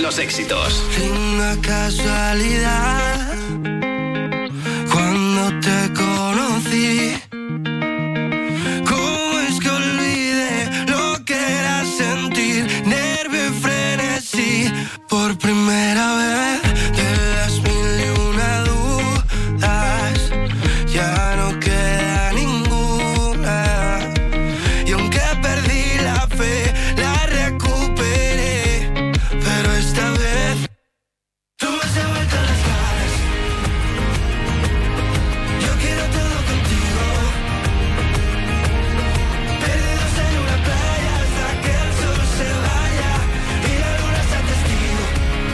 los éxitos. Linda casualidad, cuando te conocí, ¿cómo es que olvidé lo que era sentir nervio y frenesí? Por primera vez de las mil y una dudas, ya no queda ninguna. Y aunque perdí la fe, la recuperé, pero esta vez tú me has devuelto las ganas. Yo quiero todo contigo, perdidos en una playa hasta que el sol se vaya y la luna sea testigo.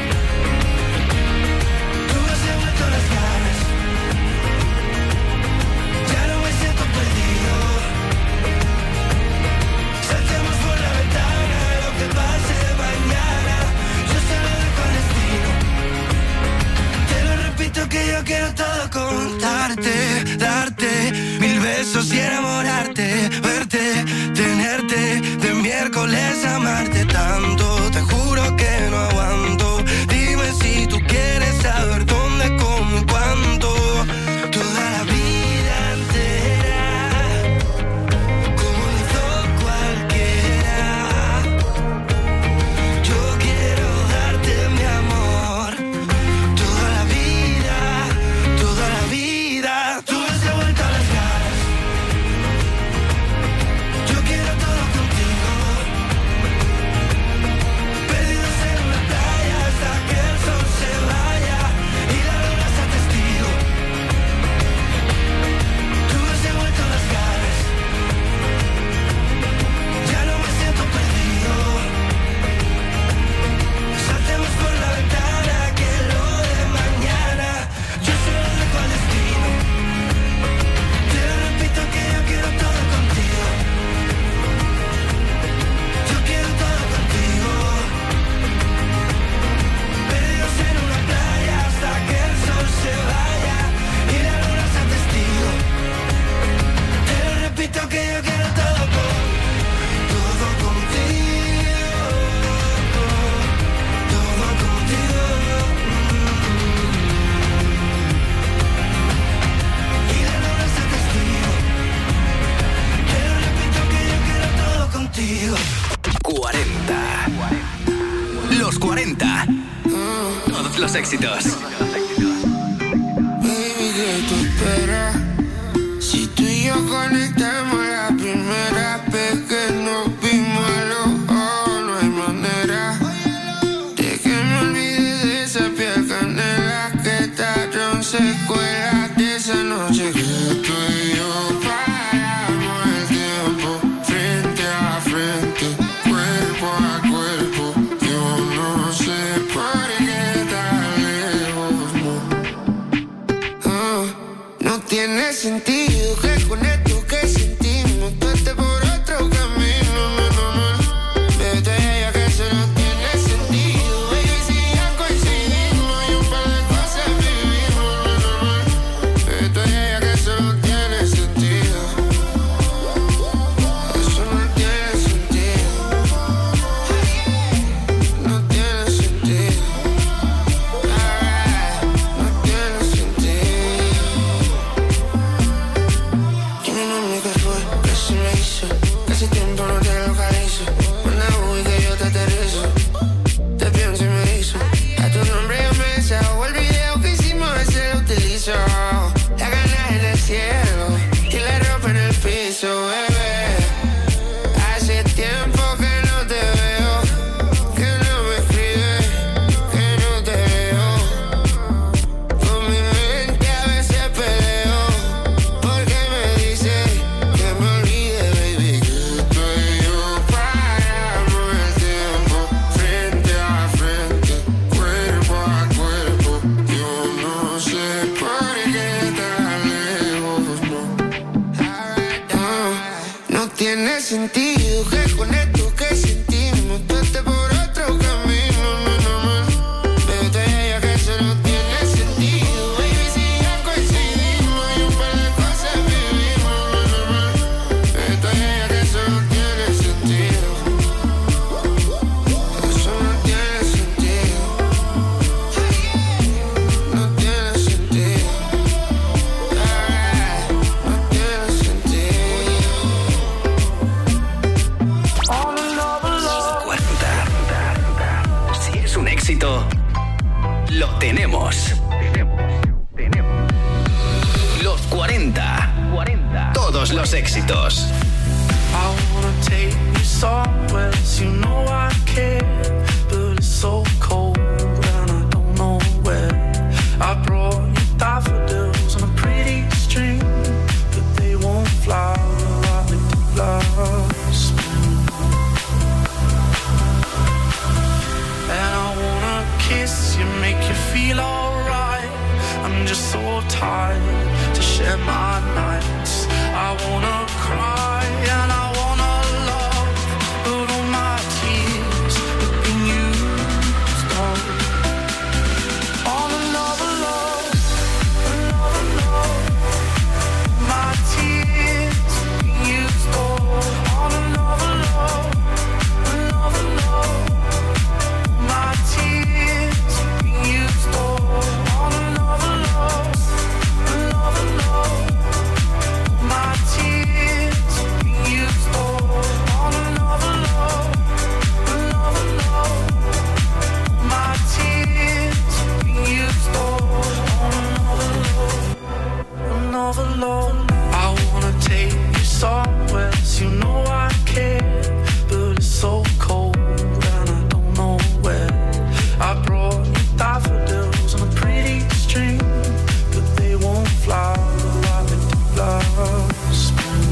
Tú me has devuelto las ganas, ya no me siento perdido. Saltemos por la ventana, lo que pase mañana, yo se lo dejo al destino. Te lo repito que yo quiero todo contarte, darte mil besos y enamorarte, verte, tenerte, de miércoles amarte tanto. Te juro que no aguanto, dime si tú quieres saber dónde, cómo y cuándo. Toda la vida entera, como lo hizo cualquiera. Yo quiero darte mi amor, toda la vida, toda la vida. Tú me has devuelto las ganas, yo quiero todo contigo, perdidos en una playa hasta que el sol se vaya y la luna sea testigo. Tú me has devuelto las ganas, ya no me siento perdido. Saltemos por la ventana que lo de mañana yo se lo dejo al destino. Te lo repito que yo quiero todo contigo, yo quiero todo contigo, perdidos en una playa hasta que el sol se vaya y la luna sea testigo. Te lo repito que yo quiero todo contigo, todo contigo, todo contigo. Y la luna sea testigo. Te lo repito que yo quiero todo contigo. 40. Los 40. Todos los éxitos. Baby, ¿qué tú esperas? Si tú y yo conectamos la primera vez que nos vimos a los ojos, no hay manera de que me olvide de esa piel canela que tallaron secuelas de esa noche que tú y yo paramos el tiempo frente a frente, cuerpo a cuerpo. Yo no sé por qué tan lejos, no tiene sentido que con esto que sentimos tú estés por otro camino, Bebé, te diría que eso no tiene sentido. Baby, si ya coincidimos y un par de cosas vivimos, Bebé, te diría que eso no tiene sentido. Eso no tiene sentido. No tiene sentido. No tiene sentido. Dime, mami, ¿qué fue? ¿Qué se me hizo? Casi tiempo no te localizo. Manda Uy que yo te aterrizo. Te pienso y me hizo. A tu nombre yo me deshago. El video que hicimos ese lo utilizo. La ganas en el cielo y la ropa en el piso, bebé. Hace tiempo que no te veo, que no me escribes, que no te veo. Con mi mente a veces peleo, porque me dice que me olvide, baby, que tú y yo paramos el tiempo frente a frente, cuerpo a cuerpo. Yo no sé por qué tan lejos, no tiene sentido que con esto que sentimos tú estés por otro camino, Bebé, te diría que eso no tiene sentido. Baby, si ya coincidimos y un par de cosas vivimos, Bebé, te diría que eso no tiene sentido. Eso no tiene sentido. Todos los éxitos. I wanna take you somewhere, you know I care, but it's so cold and I don't know where. I brought you daffodils on a pretty string, but they won't fly like they did last spring. And I wanna kiss you, make you feel alright. I'm just so tired to share my nights. I wanna cry and I wanna love, but all my tears have been used up on another love, another love. My tears have been used up on another love, another love. My tears have been used up on another love, another love. My tears have been used up on another love, another love. My tears have been used up on another love, another love. I wanna take you somewhere, you know I care, but it's so cold and I don't know where. I brought you daffodils on a pretty string, but they won't fly like they did last spring.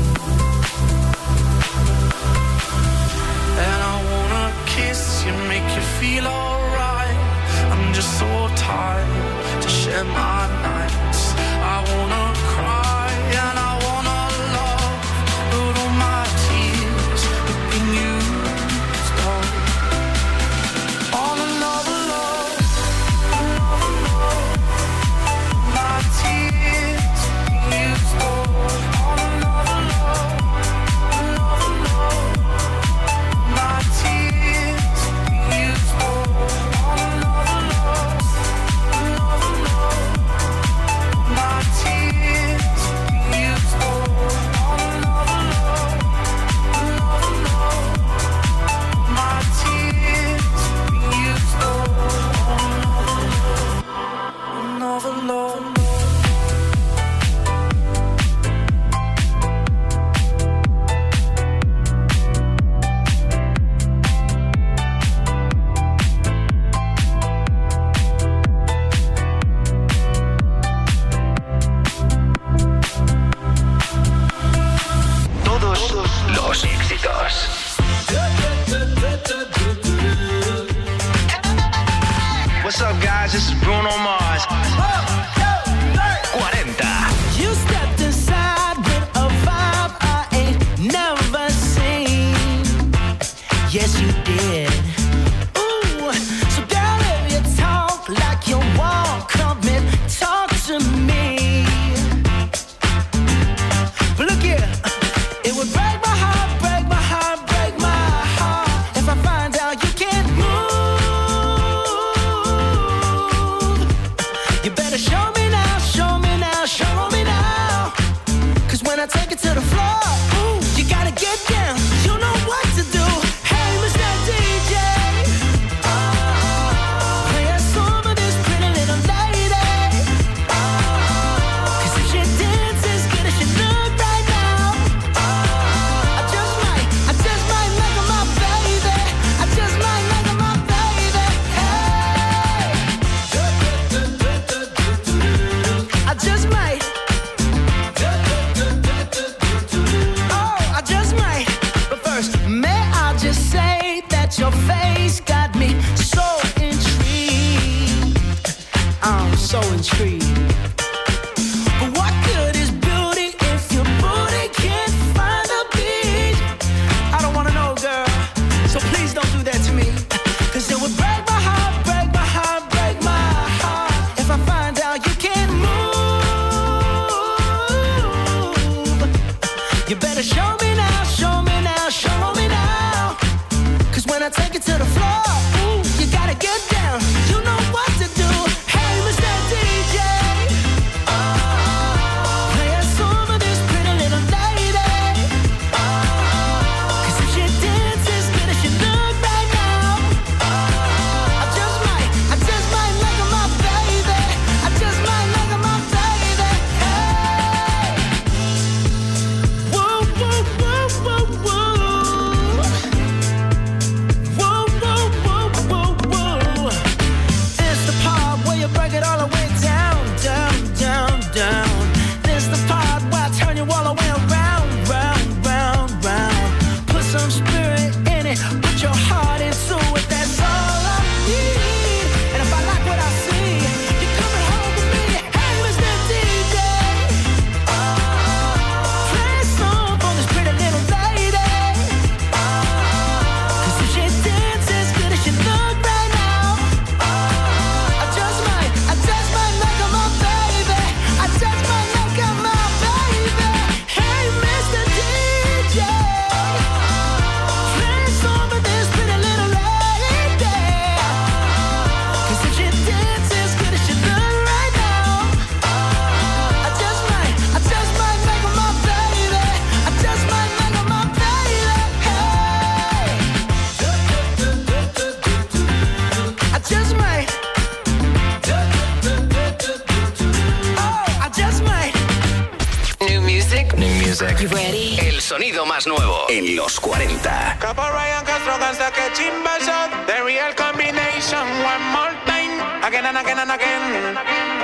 And I wanna kiss you, make you feel alright. I'm just so tired to share my nights. I wanna cry and I wanna love, but all my tears have been used up on another love, another love. My tears have been used up on another love, another love. My tears have been used up on another love, another love. My tears have been used up on another love, another love. My tears have been used up on another love, another love. Todos los éxitos. What's up, guys? This is Bruno Mars. 40. You stepped inside with a vibe I ain't never seen. Yes, you did. Ooh, so girl, if you talk like you walk, come and talk to me. But look here, it would break my heart, break my heart, break my heart if I find out you can't move. You better show me now, show me now, show me now. 'Cause when I take it to the floor, ooh, you gotta get down. You know what to do. Hey, Mr. DJ, play a song for this pretty little lady. 'Cause if she dances as good as she look right now, I just might make her my baby. I just might make her my baby. Hey, I just might. music. You ready? El sonido más nuevo en los 40. Capo Ryan Castro cansa que chimba shot. The real combination. One more time. Again and again and again.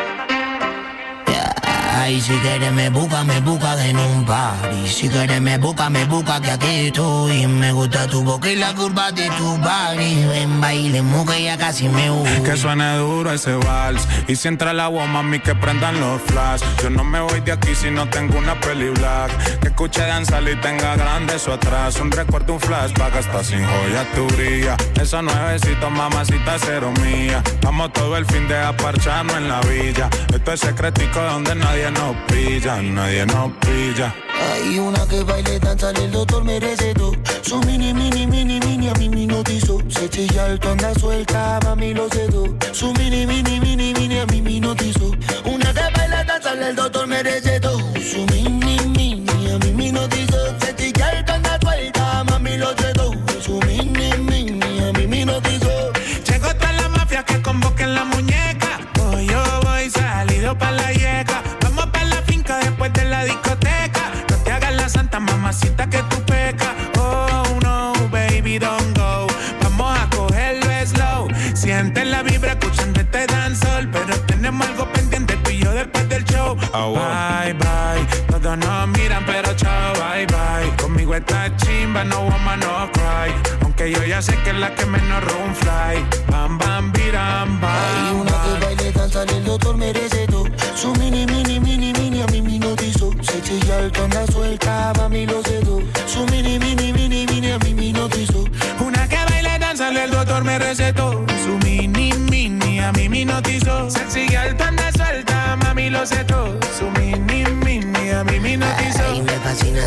Ay, si quieres me busca en un party. Si quieres me busca que aquí estoy. Me gusta tu boca y la curva de tu body. Ven, bailemos que ya casi me voy. Que suene duro ese vals. Y si entra el agua, mami, que prendan los flash. Yo no me voy de aquí si no tengo una peli black. Que escuche danzar y tenga grande eso atrás. Un recuerdo, un flashback, hasta sin joya tu brilla. Esos nuevecitos, mamacita, cero mía. Vamos todo el fin de aparcharnos en la villa. Esto es secretico donde nadie nos pilla, nadie nos pilla. Hay una que baile, danza, el doctor me recetó. Su mini, a mí me notizó. Se chilla alto, anda suelta, mami lo sedó. Su mini, a mí me notizó. Una que baila, danza, el doctor me recetó. Su mini, a mí me notizó. Se chilla alto, anda suelta, mami lo sedó. Su mini, a mí me notizó. Llegó toda la mafia que convoquen la muñeca. Hoy yo voy salido pa' la yeca. Vamos pa' la finca después de la discoteca. No te hagas la santa mamacita que tú pecas. Oh no, baby, don't go. Vamos a cogerlo slow. Siente la vibra escuchando este dancehall. Pero tenemos algo pendiente tú y yo después del show. Bye, bye. Todos nos miran pero chao, bye, bye. Conmigo esta chimba, no woman, no cry. Aunque yo ya sé que es la que menos room fly. Bam, bam, biram, bam. Hay una que baile, danza, el doctor me recetó. Su mini, a mí me notizó. Se chilla alto, anda suelta, mami lo sedó. Su mini, a mí me notizó. Una que baile, danza, el doctor me recetó. Su mini, a mí me notizó. Se sigue alto, anda suelta, mami lo sedó. Su mini, a mí me notizó. Ay, me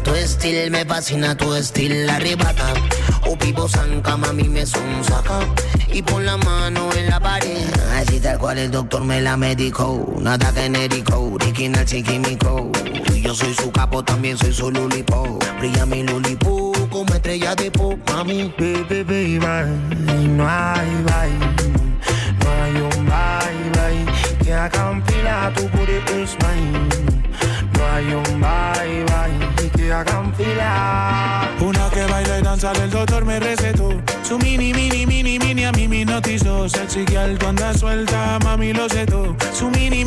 fascina tu estilo, arrebata. O pipo zanca, mami me sonsaca. Y pon la mano en la pared. Así tal cual el doctor me la medicó. Nada genérico, original sin químico. Yo soy su capo, también soy su lulipo. Brilla mi lulipo como estrella de pop, mami. Baby, no hay bye. No hay un bye que haga un fila, tu booty is mine. No hay un bye que haga un fila. Una que baila y danza, el doctor me recetó. Su mini, a mí me notizó. Sexy que alto, anda suelta, mami lo setó. Su mini,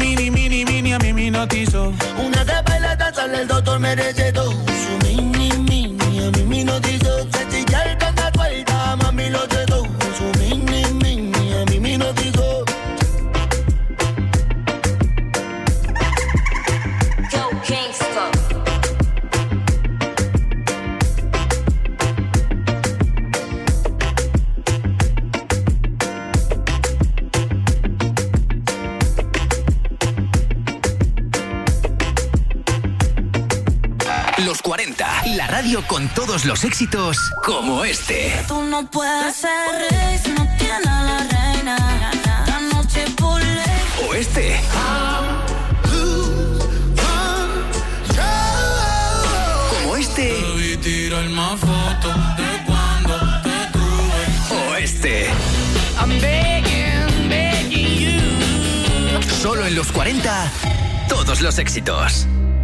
a mí me notizó. Una que baila, danza, el doctor me recetó. Su mini, a mí me notizó. Sexy que alto, anda suelta, mami lo setó. Su mini, a mí me notizó. Go Gangsta. Los 40, la radio con todos los éxitos como este. Tú no puedes ser rey si no tienes a la reina. La noche por ley. O este. Como este. Debí tirar más fotos de cuando te tuve. O este. I'm begging you. Solo en los 40, todos los éxitos.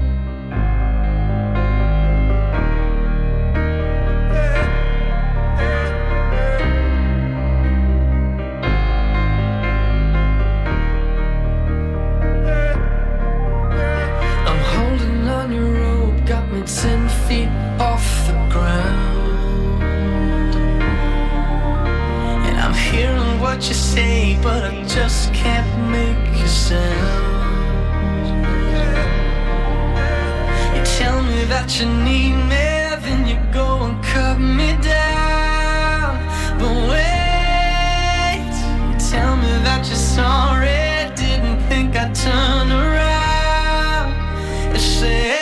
What you say, but I just can't make you sound. You tell me that you need me, then you go and cut me down. But wait, you tell me that you're sorry, didn't think I'd turn around. You say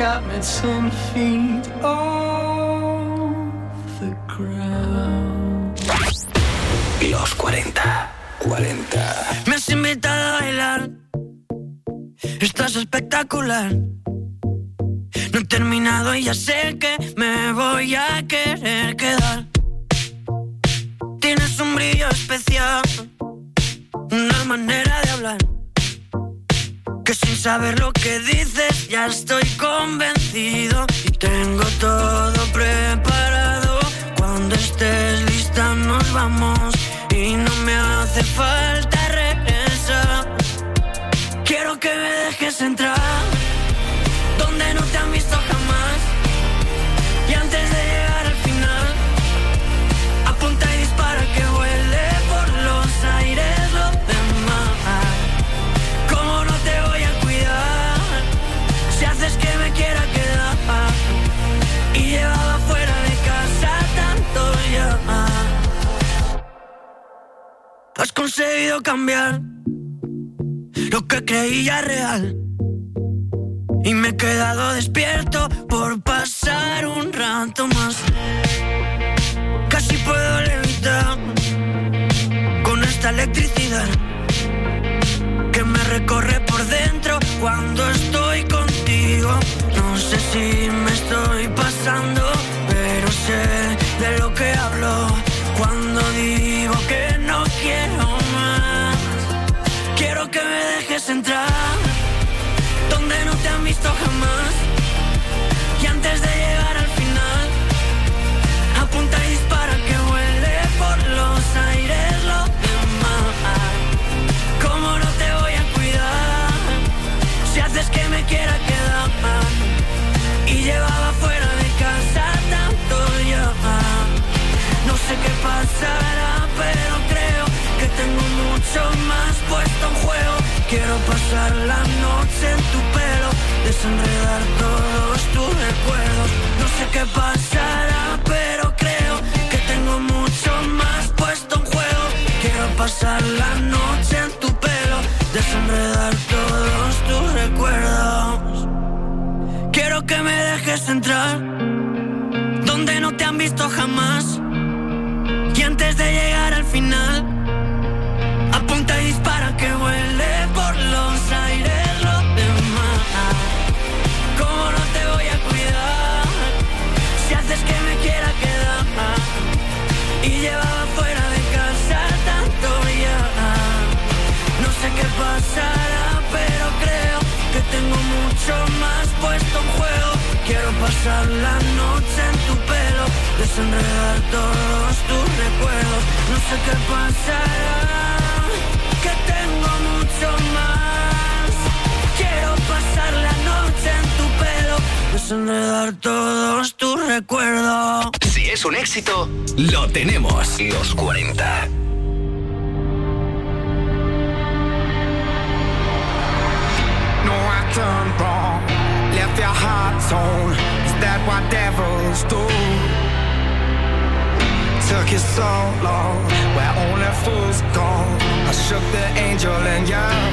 got me 10 feet off the ground. Los 40. Me has invitado a bailar, estás espectacular. No he terminado y ya sé que me voy a querer quedar. Tienes un brillo especial, una manera de hablar, que sin saber lo que dices ya estoy convencido. Y tengo todo preparado, cuando estés lista nos vamos. Y no me hace falta regresar. Quiero que me dejes entrar donde no te han visto jamás. Y antes de llegar al final, apunta y dispara que vuele por los aires lo demás. ¿Cómo no te voy a cuidar si haces que me quiera quedar? Y llevaba fuera de casa tanto ya. Has conseguido cambiar lo que creía real, y me he quedado despierto por pasar un rato más. Casi puedo levitar con esta electricidad que me recorre por dentro cuando estoy contigo. No sé si me estoy pasando, pero sé de lo que hablo cuando digo que no quiero más. Quiero que me dejes entrar donde no te han visto jamás. Y antes de llegar al final, apunta y dispara que vuele por los aires lo demás. ¿Cómo no te voy a cuidar si haces que me quiera quedar? Y llevaba fuera de casa tanto ya. No sé qué pasará, pero creo que tengo mucho más puesto en juego. Quiero pasar la noche en tu pelo, desenredar todos tus recuerdos. No sé qué pasará, pero creo que tengo mucho más puesto en juego. Quiero pasar la noche en tu pelo, desenredar todos tus recuerdos. Quiero que me dejes entrar donde no te han visto jamás. Y antes de llegar al final, apunta y dispara que vuele por los aires lo demás. ¿Cómo no te voy a cuidar si haces que me quiera quedar? Y llevaba fuera de casa tanto ya. No sé qué pasará, pero creo que tengo mucho más puesto en juego. Quiero pasar la noche en tu pelo, desenredar todos tus recuerdos. No sé qué pasará, que tengo mucho más. Quiero pasar la noche en tu pelo, desenredar todos tus recuerdos. Si es un éxito, lo tenemos. Los 40. No, I turned wrong, left your heart torn. Is that what devils do? Took you so long, where only fools go. I shook the angel and young.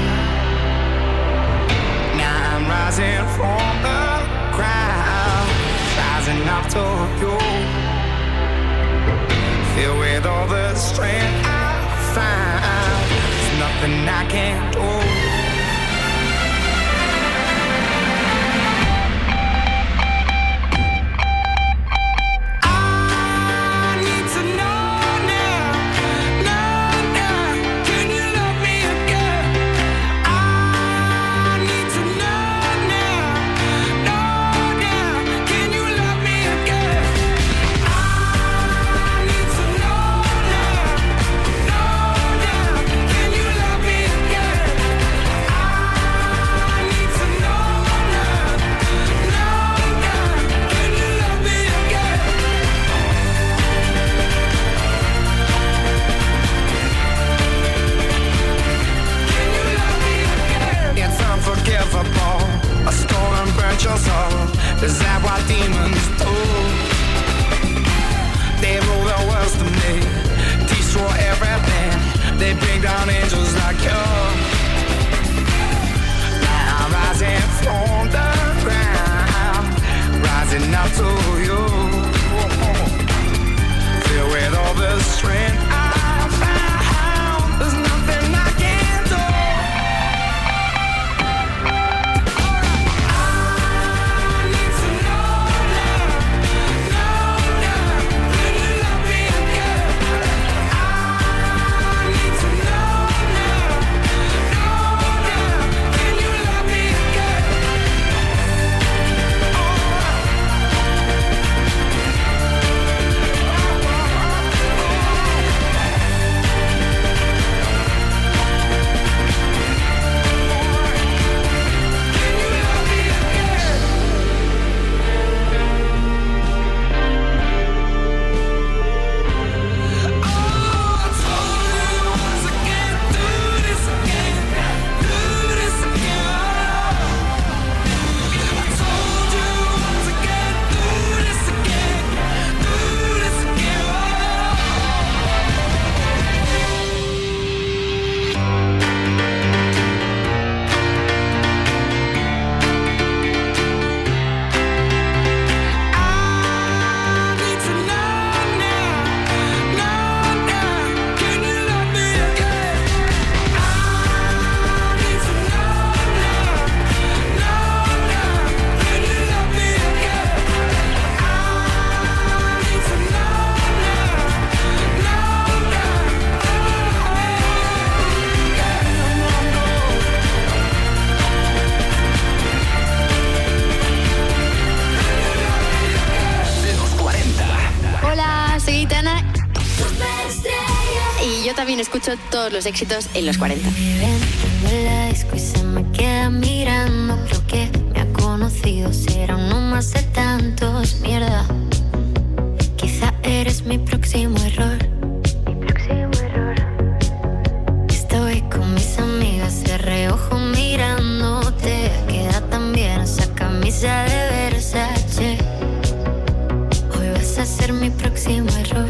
Now I'm rising from the ground, rising up to you. Filled with all the strength I find, there's nothing I can't do. Is that what demons do? They rule the world to me, destroy everything. They bring down angels like you. Now I'm rising from the ground, out to you. Filled with all the strength I found, there's nothing I can't do. I need to know now, can you love me again? I need to know now, can you love me again? Escucho todos los éxitos en los 40. En la disco y se me queda mirando. Creo que me ha conocido, será uno más de tantos. Mierda, quizá eres mi próximo error. Estoy con mis amigas de reojo mirándote. Queda tan bien esa camisa de Versace. Hoy vas a ser mi próximo error.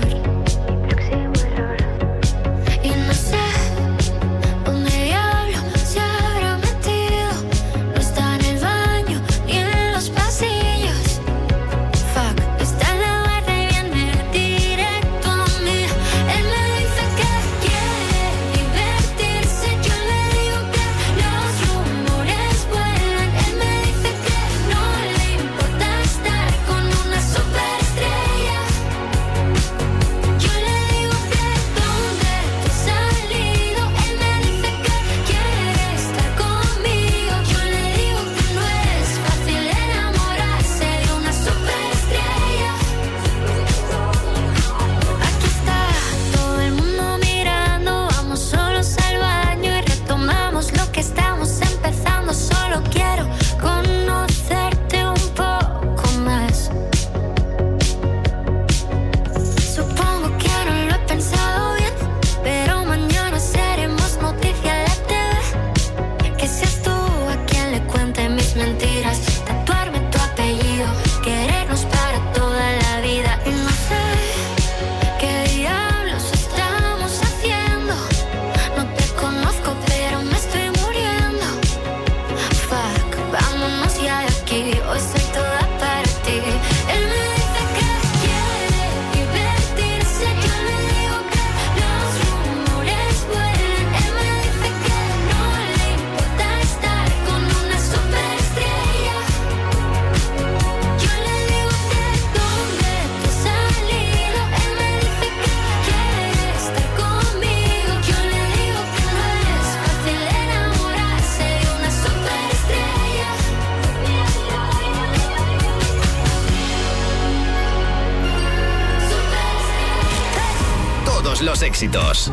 Los éxitos.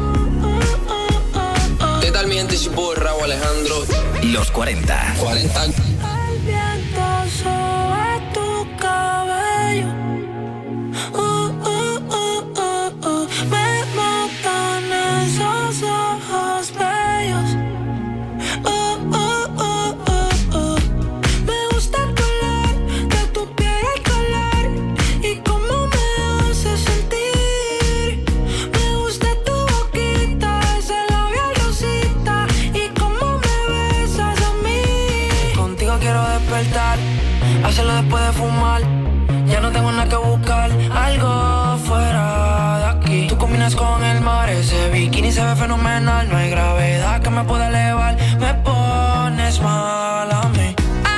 ¿Qué tal mi gente? Si puedo, Raúl Alejandro. Los 40. 40. El viento sobre tu cabello. Me matan esos ojos bellos. Me gusta el color de tu piel, el color y cómo me hace sentir. Me gusta tu boquita, ese labial rosita y cómo me besas a mí. Contigo quiero despertar, hacerlo después de fumar. Ya no tengo nada que buscar, algo fuera de aquí. Tú combinas con el mar, ese bikini se ve fenomenal. No hay gravedad que me pueda elevar. Me pones mal a mí.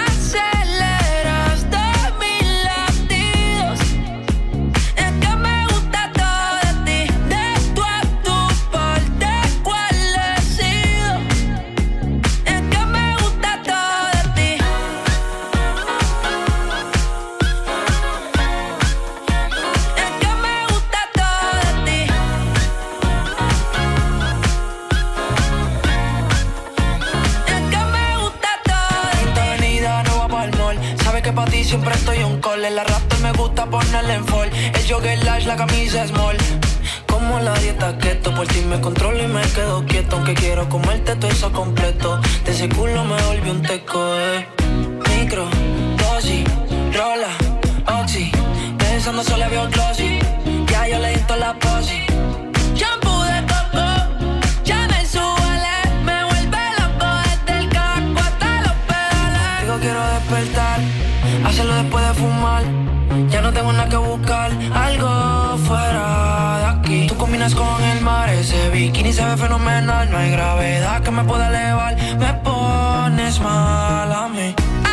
Siempre estoy on call. El arrastre me gusta ponerle en fall. El jogger large, la camisa small. Como la dieta keto. Por ti me controlo y me quedo quieto. Aunque quiero comerte todo eso completo. De ese culo me volví un teco, Micro, dosis, rola, oxi. Pensando solo veo glossy. Ya yo le di toda la posi. Shampoo de coco, ya me suele. Me vuelve loco desde el casco hasta los pedales. Digo quiero despertar, hacerlo después de fumar. Ya no tengo nada que buscar, algo fuera de aquí. Tú combinas con el mar, ese bikini se ve fenomenal. No hay gravedad que me pueda elevar. Me pones mal a mí.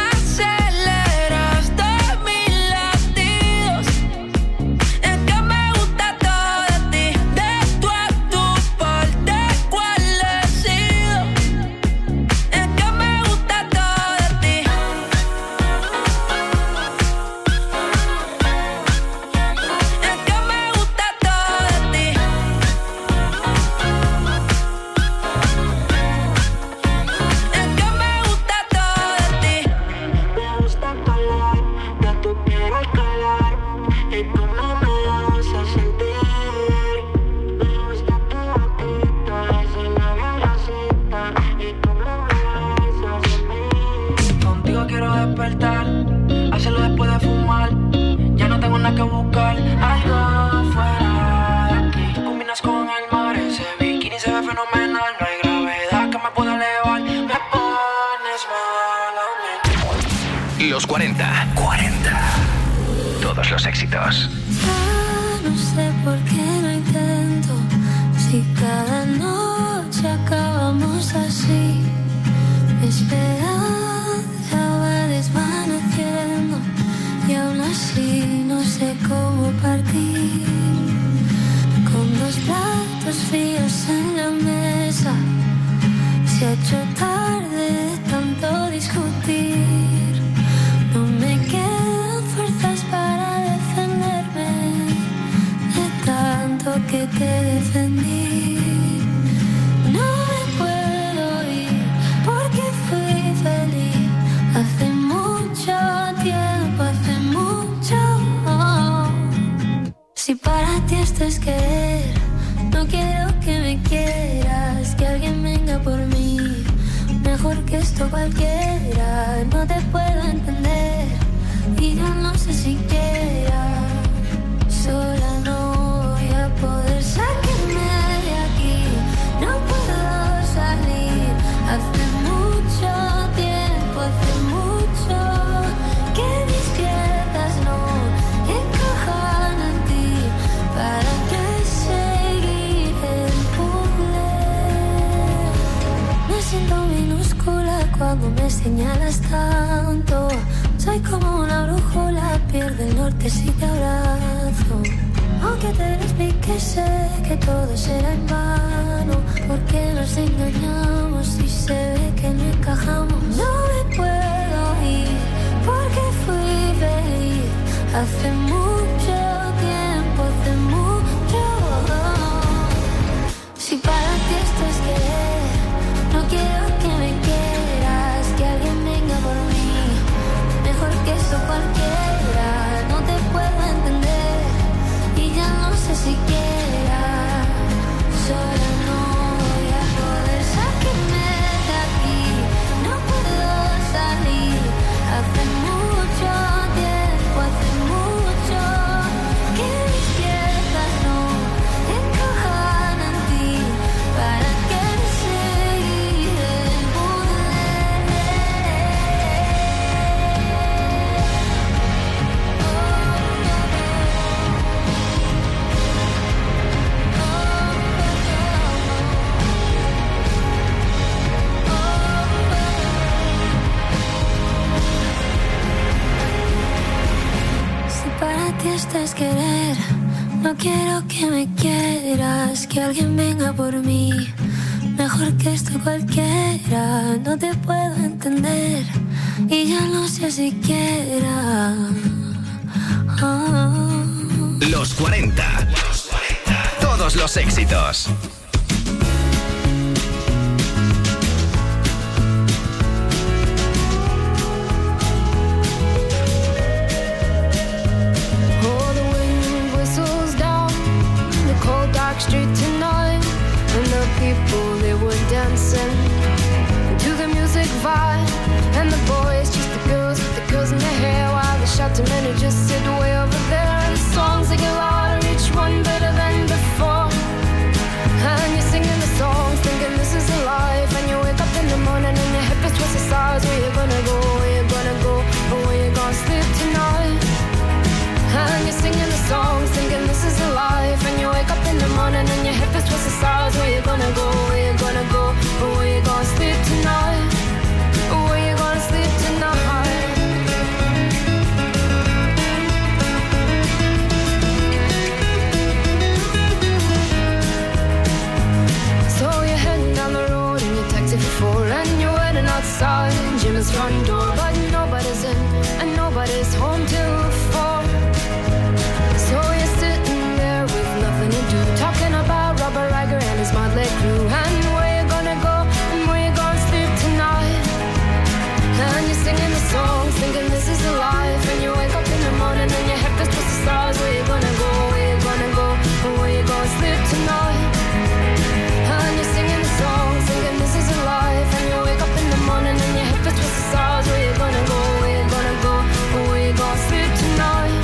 Hacerlo después de fumar. Ya no tengo nada que buscar, algo fuera de aquí. Tú combinas con el mar, ese bikini se ve fenomenal. No hay gravedad que me pueda elevar. Me pones mal a mí. Los 40. Todos los éxitos. Ya no sé por qué no intento. Si cada noche acabamos así. Mi esperanza va desvaneciendo. Y aún así no sé cómo partir. Con dos platos fríos en la mesa. Se ha hecho tarde de tanto discutir. No me quedan fuerzas para defenderme de tanto que te defendí. No me puedo ir porque fui feliz hace mucho tiempo, hace mucho. Si para ti esto es querer, no quiero que me quieras, que alguien venga por mí. Mejor que esto cualquiera, no te puedo entender y yo no sé siquiera. Sola no voy a poder sacarme de aquí, no puedo salir. Hace mucho tiempo, hace mucho que mis piezas no encajan en ti. ¿Para qué seguir el puzzle? Me siento minúscula cuando me señalas tanto. Soy como una brújula, pierde el norte si te abrazo. Aunque te lo explique, sé que todo será en vano. Porque nos engañamos y se ve que no encajamos. No me puedo ir porque fui feliz hace mucho tiempo, hace mucho. Si para ti esto es querer, no quiero que me quieras, que alguien venga por mí. Mejor que eso cualquiera, no te puedo entender y ya no sé siquiera. Sola no voy a poder sacarme de aquí, no puedo salir. Hace mucho tiempo, hace mucho que mis piezas no encajan en ti. ¿Para qué seguir el puzzle? intentes querer, no quiero que me quieras, que alguien venga por mí. Mejor que esto cualquiera, no te puedo entender y ya no sé siquiera. Los 40. Todos los éxitos. Street tonight, and the people they were dancing to the music vibe, and the boys just the girls with the girls in their hair, while the shouting men who just sit way over there, and the songs they get louder, each one better than before, and you're singing the songs thinking this is a life, and you wake up in the morning and your hip is twisted sides. Where you gonna go, where you gonna go, or where you gonna sleep tonight? And you're singing the songs, thinking this is a life. And you wake up in the morning and your hip is twisted sides. Where you gonna go, where you gonna go, or where you gonna sleep tonight? Or where you gonna sleep tonight? So you're heading down the road in your taxi for 4, and you're waiting outside Jim's front door, but nobody's in and nobody's home till 4. So you're sitting there with nothing to do, talking about Robert Riger and his motley crew, and where you gonna go and where you gonna sleep tonight. And you're singing the songs, thinking this is the life, and you wake up in the morning and your head feels twisted stars. Where you gonna go, where you gonna go, or where you gonna sleep tonight. And you're singing the songs, thinking this is a life, and you wake up in the morning and your head feels twisted stars. Where you gonna go, where you gonna go, or where you gonna sleep tonight.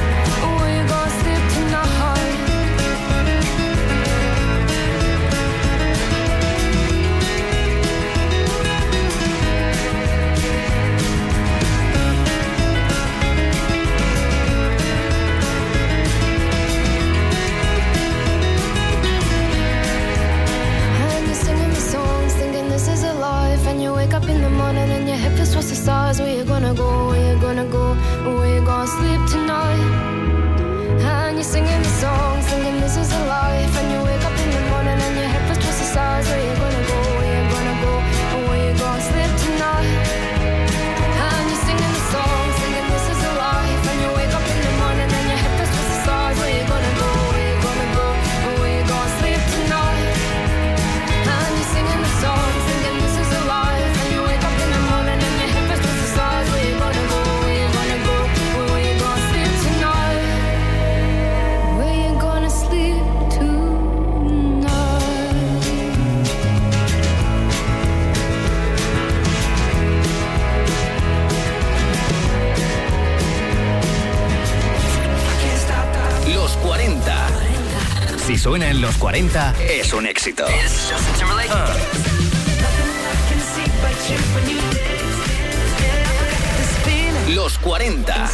Up in the morning and your head feels towards the stars. Where you gonna go, where you gonna go, or where you gonna sleep tonight. And you're singing the song, singing this is a life. And you wake up in the morning and your head feels towards the stars. Where you gonna go, where you gonna go, or where you gonna sleep tonight. And you're singing the song, singing this is a life. And you wake up in the morning and your head feels towards the stars. Where you gonna go, where you gonna go, or where you gonna sleep tonight. And you're singing the song, singing this is a life. Los 40. Si suena en los 40, es un éxito. Los 40.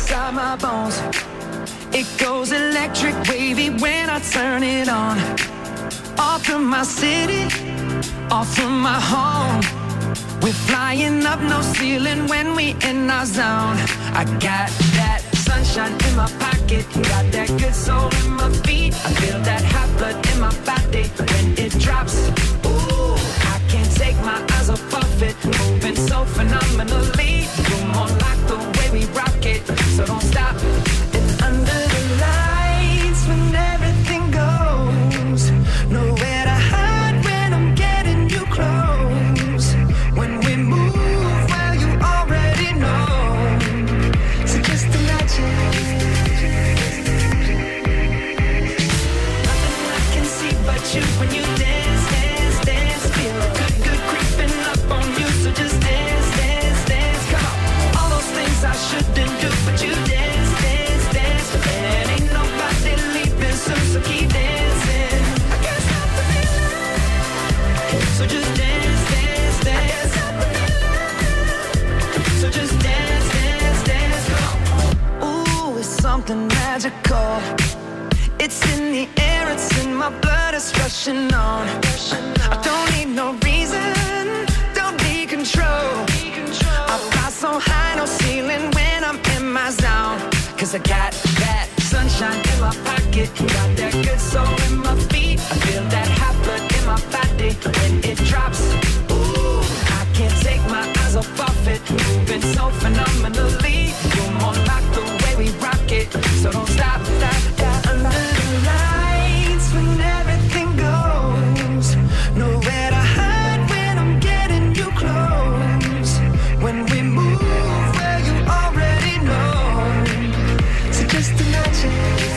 It goes electric wavy when I turn it on. Off from my city, off from my home. We're flying up no ceiling when we in our zone. I got that sunshine in my pocket, got that good soul in my feet. I feel that hot blood in my body when it drops. Ooh, I can't take my eyes off of it, moving so phenomenally. You're more like the way we rock it, so don't stop. And under the lights when everything goes, nowhere to hide when I'm getting you close. When we move, well you already know. So just imagine. Nothing I can see but you when you dance, dance, dance. Feel good, good creeping up on you. So just dance, dance, dance. Come on. All those things I shouldn't do, but you dance, dance, dance. And ain't nobody leaving soon, so keep dancing. I can't stop the feeling. So just dance, dance, dance. So just dance, dance, dance. Come on. Ooh, it's something magical. It's in the air, it's in my blood, it's rushing on. I don't need no reason, don't need control. I fly so high, no ceiling when I'm in my zone. Cause I got that sunshine my pocket. Got that good soul in my feet. I feel that hot blood in my body when it drops. Ooh, I can't take my eyes off of it. Moving so phenomenally. You're more like the way we rock it. So don't stop, stop, stop. Under the lights when everything goes. Nowhere to hide when I'm getting you close. When we move where you already know. So just imagine.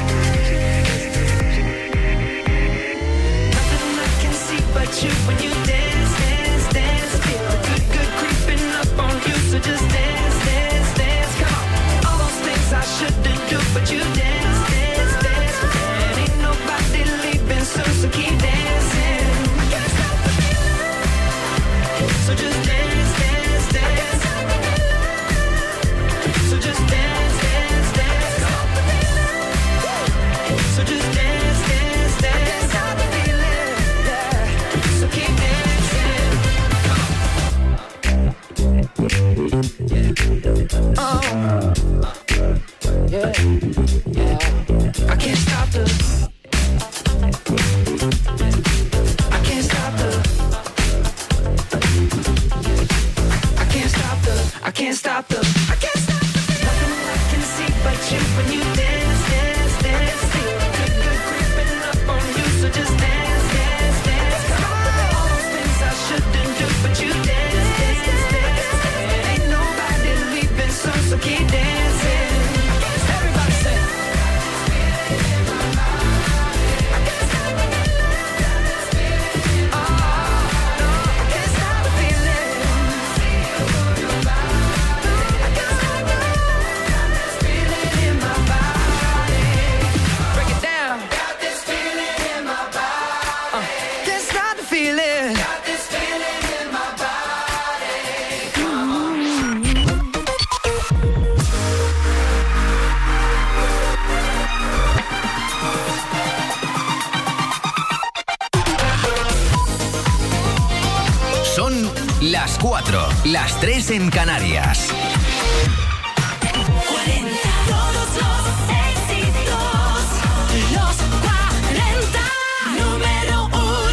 Nothing I can see but you when you dance, dance, dance. Feel the good, good creeping up on you. So just dance, dance, dance. Come on. All those things I shouldn't do, but you dance, dance, dance. And ain't nobody leaving soon, so keep dancing. I can't stop the feeling. So just dance, dance, dance. So just dance, dance, dance. So just dance, dance, dance. Stop the feeling, yeah. So keep dancing. Oh, yeah, yeah. I can't stop the. I can't stop the. I can't stop the. I can't stop the. I can't stop the. Nothing I can see but you when you dance, dance, dance. Feel good, good creeping up on you. So just dance, dance, dance. All those things I shouldn't do, but you dance, dance, dance. And ain't nobody leaving soon, so keep dancing. Everybody say. Son las 4, las 3 en Canarias. Todos los éxitos, los 40, número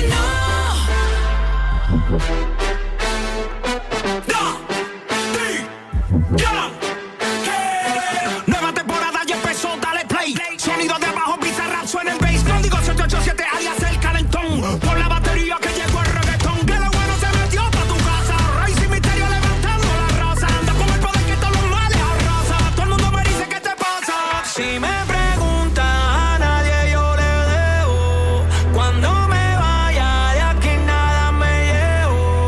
1. Nueva temporada ya empezó, dale play. Sonido de abajo, Bizarrap, suena el bass. Código 787 alias el calentón. Por la batería que llegó el reggaetón. Que lo bueno se metió pa' tu casa. Rey sin misterio levantando la raza. Anda con el poder que todos los males arrasa. Todo el mundo me dice ¿qué te pasa? Si me preguntan a nadie yo le debo. Cuando me vaya de aquí nada me llevo.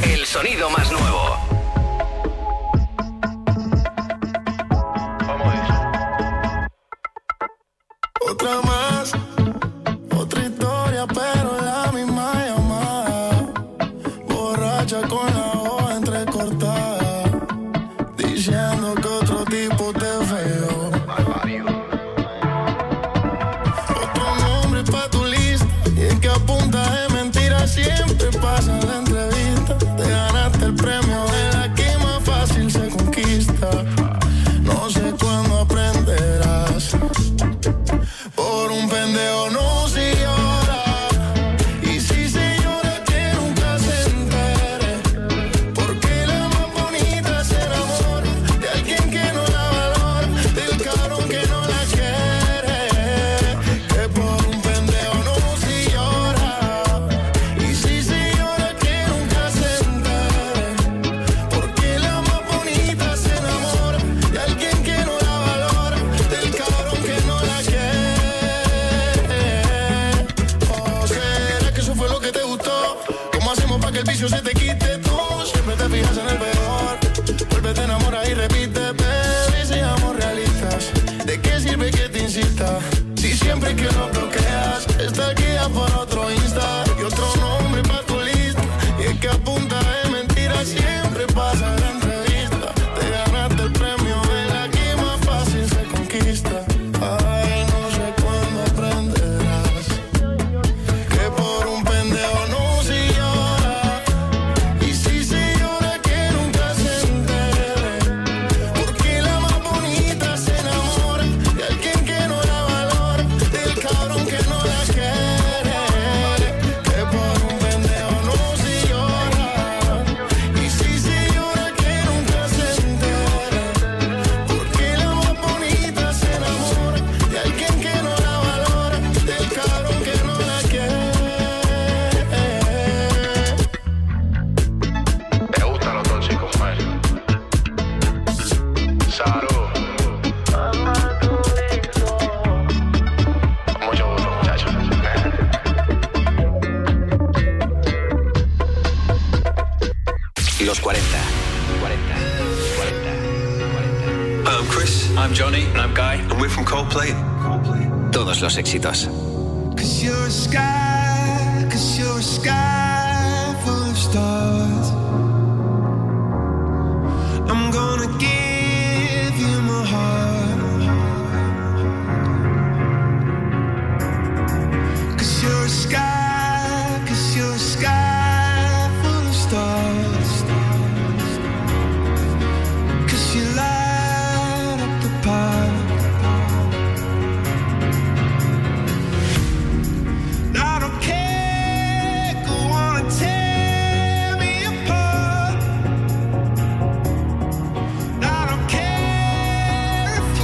el sonido más nuevo. Otra más, otra historia, pero la misma llamada. Borracha con la hoja entrecortada, diciendo que otro tipo te feo. Otro nombre pa' tu lista, y es que a punta de mentiras siempre pasa la entrevista. Te ganaste el premio de la que más fácil se conquista. No sé cuándo aprenderás. Por un pendejo no se llora, y si se llora que nunca se entere, porque la más bonita se enamora de alguien que no la valora, del cabrón que no la quiere. Que por un pendejo no se llora, y si se llora que nunca se entere, porque la más bonita se enamora de alguien que no la valora, del cabrón que no la quiere. Pa' que el vicio se te quite, tú siempre te fijas en el peor. Vuélvete, enamora y repite, baby, seamos realistas. ¿De qué sirve que te insista? Si siempre que lo bloqueas, está guía por otro Insta y otro nombre pa' tu lista. Y es que a punta de mentiras siempre pasa la entrevista. Te ganaste el premio de la que más fácil se conquista. Ay, no sé cuándo aprenderás que por un pendejo no se llora. Y si se llora que nunca se entere, porque la más bonita se enamora de alguien que no la valora, del cabrón que no la quiere. Que por un pendejo no se llora. Y si se llora que nunca se entere, porque la más bonita se enamora de alguien que no la valora, del cabrón que no la quiere. Me gustan los tóxicos, man. Salud. Mucho gusto, muchachos. Los 40. I'm Chris. I'm Johnny. And I'm Guy. And we're from Coldplay. Todos los éxitos. 'Cause you're a sky full of stars. I'm gonna give you my heart. 'Cause you're a sky full of stars. 'Cause you light up the park. I don't care, go on and tear me apart. I don't care if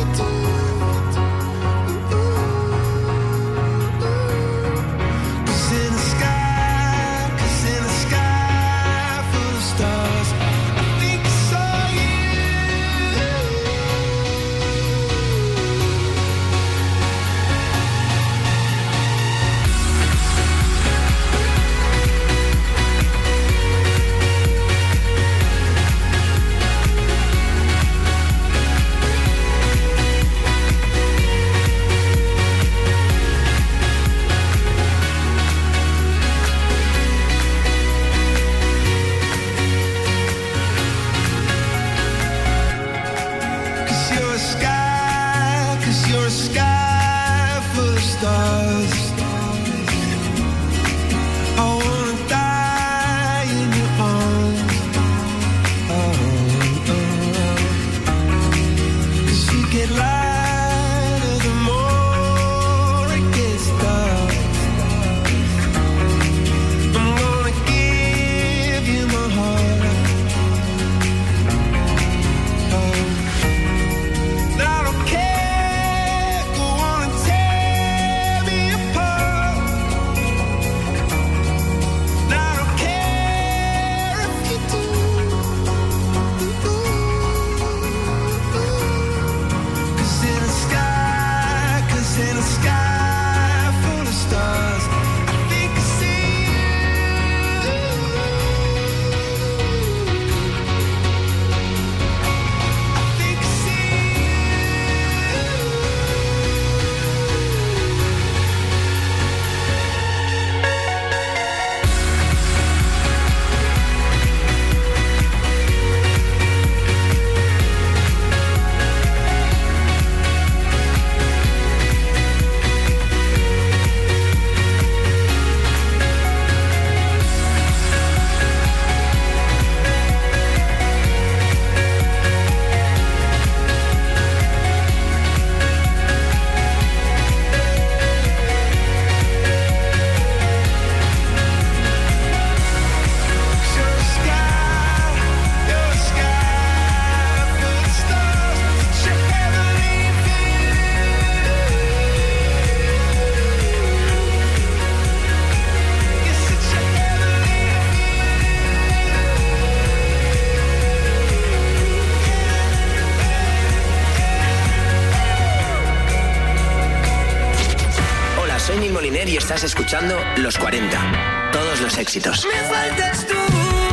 Joner y estás escuchando Los 40. Todos los éxitos. Me faltas tú.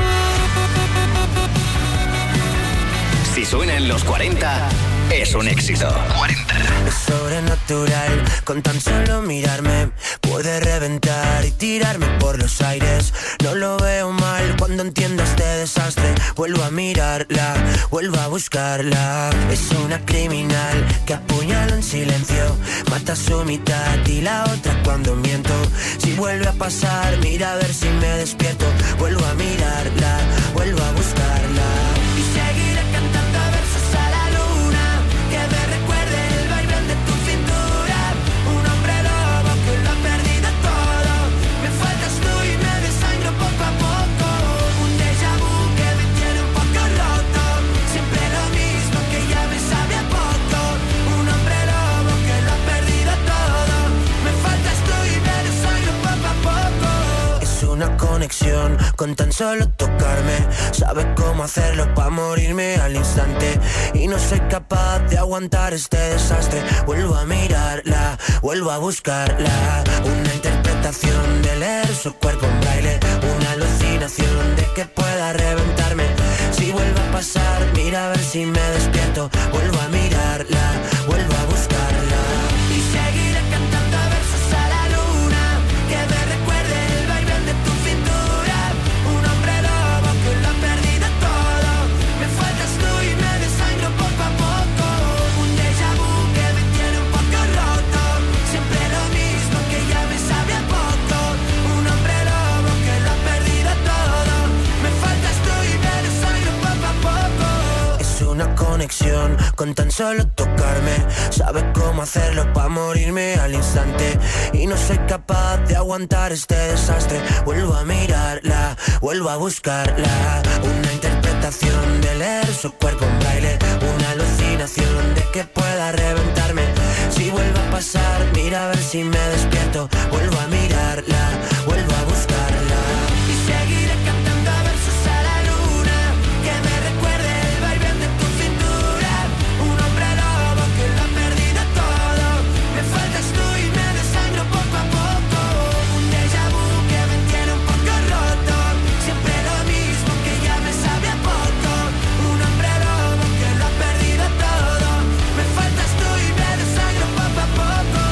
Si suena en Los 40, es un éxito. 40. Es sobrenatural, con tan solo mirarme puede reventar y tirarme por los aires. No lo veo mal cuando entiendo este desastre. Vuelvo a mirarla, vuelvo a buscarla. Es una criminal que apuñala en silencio, mata su mitad y la otra cuando miento. Si vuelve a pasar, mira a ver si me despierto. Vuelvo a mirarla, vuelvo a buscarla. Y seguiré cantando versos a la luna, que me recuerde el vaivén de tu cintura. Un hombre lobo que lo ha perdido todo. Me faltas tú y me desangro poco a poco. Un déjà vu que me tiene un poco roto. Siempre lo mismo que ya me sabe a poco. Un hombre lobo que lo ha perdido todo. Me faltas tú y me desangro poco a poco. Es una conexión con tan solo tocarme. Sabe cómo hacerlo pa' morirme al instante. Y no soy capaz de aguantar este desastre. Vuelvo a mirarla, vuelvo a buscarla. Una interpretación de leer su cuerpo en braille. Una alucinación de que pueda reventarme. Si vuelve a pasar, mira a ver si me despierto. Vuelvo a mirarla, vuelvo a buscarla. Y seguiré cantando versos a la luna, que me recuerde el vaivén de tu cintura. Un hombre lobo que lo ha perdido todo. Me faltas tú y me desangro poco a poco. Un déjà vu que me tiene un poco roto. Siempre lo mismo que ya me sabe a poco. Un hombre lobo que lo ha perdido todo. Me faltas tú y me desangro poco a poco. Es una conexión con tan solo tocarme. Sabe cómo hacerlo pa' morirme al instante. Y no soy capaz de aguantar este desastre. Vuelvo a mirarla, vuelvo a buscarla. Una interpretación de leer su cuerpo en braille. Una alucinación de que pueda reventarme. Si vuelve a pasar, mira a ver si me despierto. Vuelvo a mirarla, vuelvo a buscarla. Y seguiré cantando versos a la luna, que me recuerde el vaivén de tu cintura. Un hombre lobo que lo ha perdido todo. Me faltas tú y me desangro poco a poco. Un déjà vu que me tiene un poco roto. Siempre lo mismo que ya me sabe a poco. Un hombre lobo que lo ha perdido todo. Me faltas tú y me desangro poco a poco.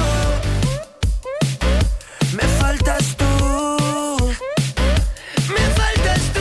Me faltas tú. Me faltas tú.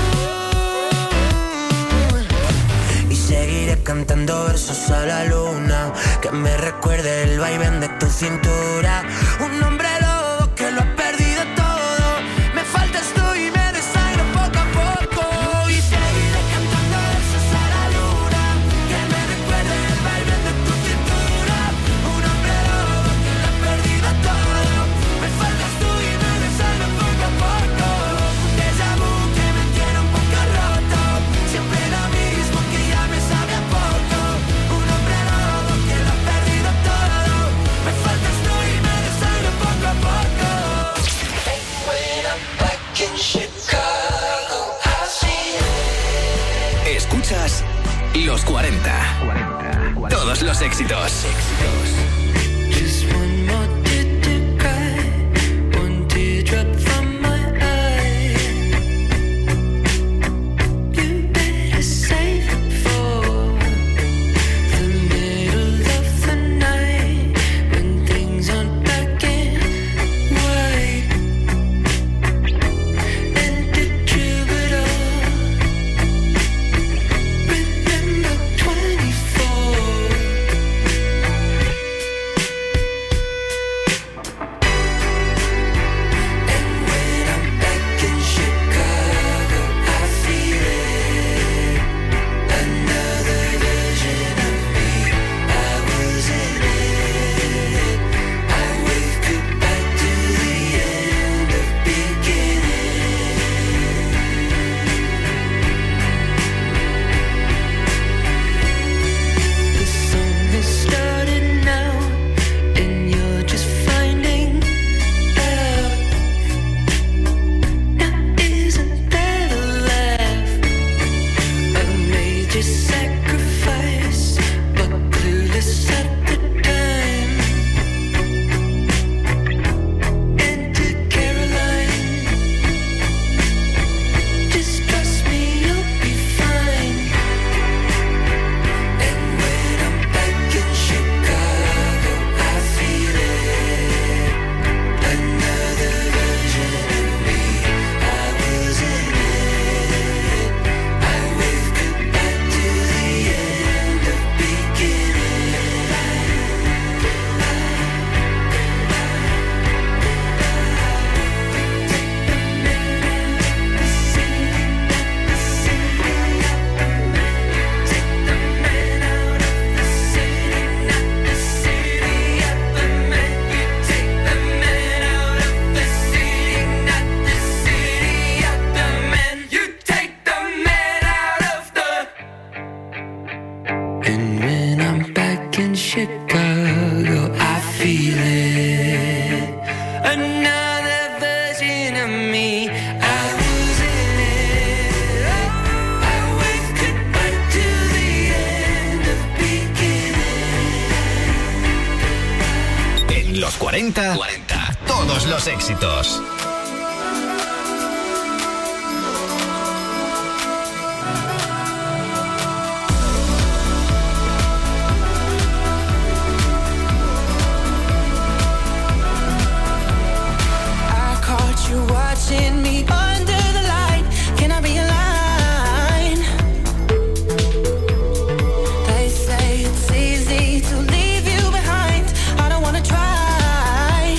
Y seguiré cantando versos a la luna, que me recuerde el vaivén de tu cintura. Un hombre lobo que lo ha perdido todo. Me faltas tú y me desangro poco a poco. Y seguiré cantando versos a la luna, que me recuerde el vaivén de tu cintura. Un hombre lobo que lo ha perdido todo. Me faltas tú y me desangro poco a poco. Un déjà vu que me tiene un poco roto. Siempre lo mismo que ya me sabe a poco. Un hombre lobo que lo ha perdido todo. Me faltas tú y me desangro poco a poco. Escuchas Los 40. Todos los éxitos. Just one more tear to cry, one teardrop from my eye. You better save it for the middle of the night, when things aren't black and white. And the troubadour, remember 24. Chicago, I feel it. Another version of me, I losing it. I wake goodbye to the end of beginning. En los 40, todos los éxitos. You watching me under the light. Can I be a line? They say it's easy to leave you behind. I don't wanna try.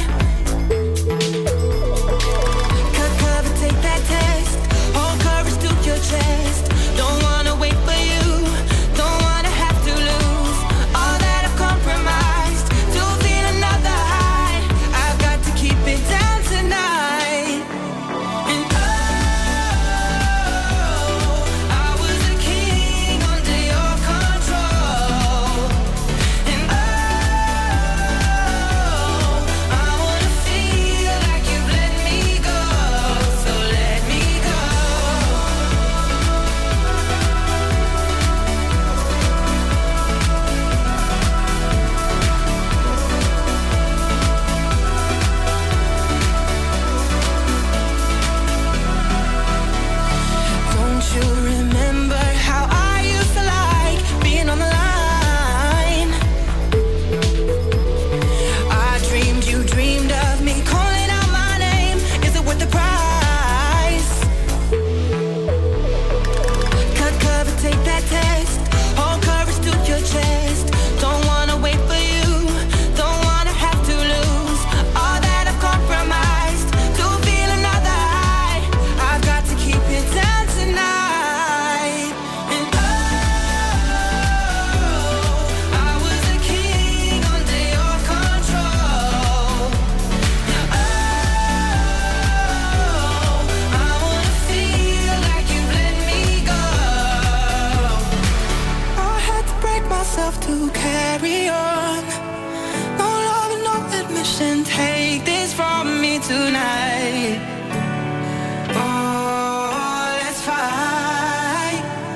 Cut cover, take that test. Hold courage to your chest. Don't wanna wait for you. Don't wanna have to lose all that I've compromised to feel another high. I've got to keep it down tonight. To carry on, no love and no admission. Take this from me tonight.